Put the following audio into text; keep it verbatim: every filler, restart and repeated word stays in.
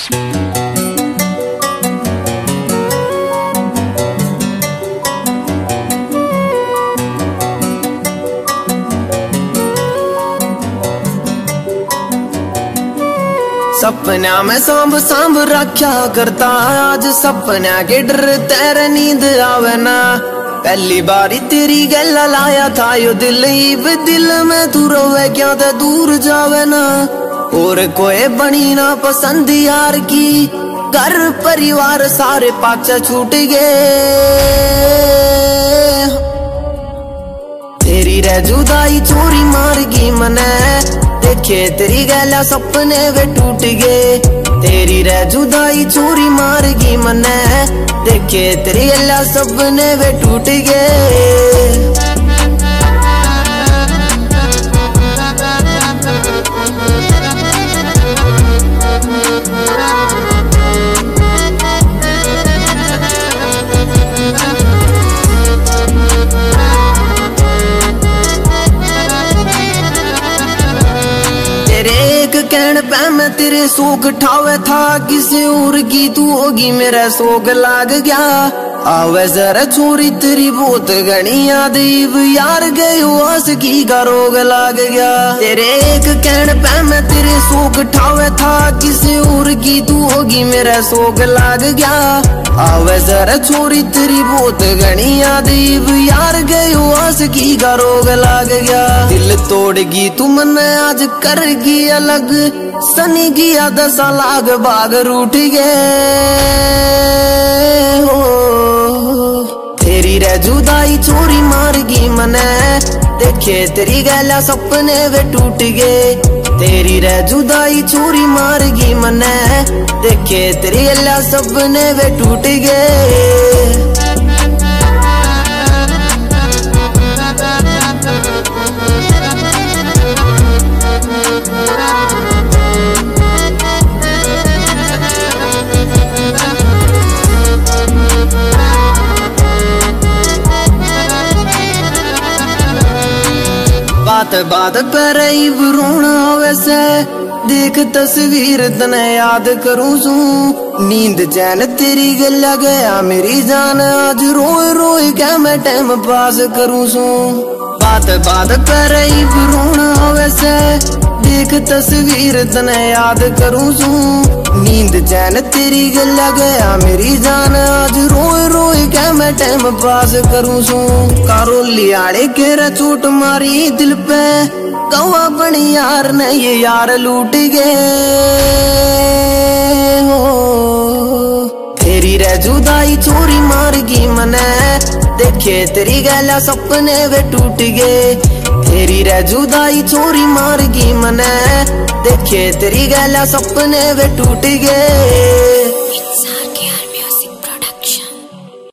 सपना में सांभ सांभ रखा करता, आज सपना के डर तेरे नींद आवे ना। पहली बारी तेरी गला लाया था यो दिल, इब दिल में तू रोवे क्या ते दूर जावे ना। और कोई बनी ना पसंद यार की, घर परिवार सारे पाछे छूट गए। तेरी रे जुदाई चोरी मार गई मने, देखे तेरी गला सपने वे टूट गए। तेरी रे जुदाई चोरी मार गई मने, देखे तेरी गला सपने वे टूट गए। कहन पे मैं तेरे सोग ठावे था, किसी और की तू होगी मेरा सोग लाग गया। आवे जरा छोरी तेरी बहुत घनी याद, इब यार गयो आस की का रोग लाग गया। तेरे एक कहन पे मैं तेरे सोग ठावे था, किसी और की तू होगी मेरा सोग लाग गया। आवे जरा छोरी तेरी बहुत घनी याद, इब यार गयो आस की का रोग लाग गया। दिल तोड़गी तू मन आज करगी अलग, सनी गया दसा लाग बाग रूठ गए हो। तेरी रे जुदाई चोरी मार गई मने, देखे तेरी गला सपने वे टूट गए। तेरी रे जुदाई चोरी मार गई मने, देखे तेरी गला सपने वे टूट गए। बात बात पर रोना वैसे, देख तस्वीर तने याद करूं सू। नींद चैन तेरी गला गया मेरी जान, आज रोए रोए क्या मैं टाइम पास करूं सू। बात बात पर रोना वैसे, देख तस्वीर तने याद करूं सू। नींद चैन तेरी गला गया मेरी जान, आज रोए रोए क्या मैं टाइम पास करूं सू। कारोली आड़े के रे चोट मारी दिल पे, कौवा बनी यार ने ये यार लूट गए हो। तेरी रे जुदाई चोरी मार गई मने, देखे तेरी गला सपने वे टूट गए। तेरी रे जुदाई चोरी मार गई मने, देखे तेरी गला सपने वे टूट गए।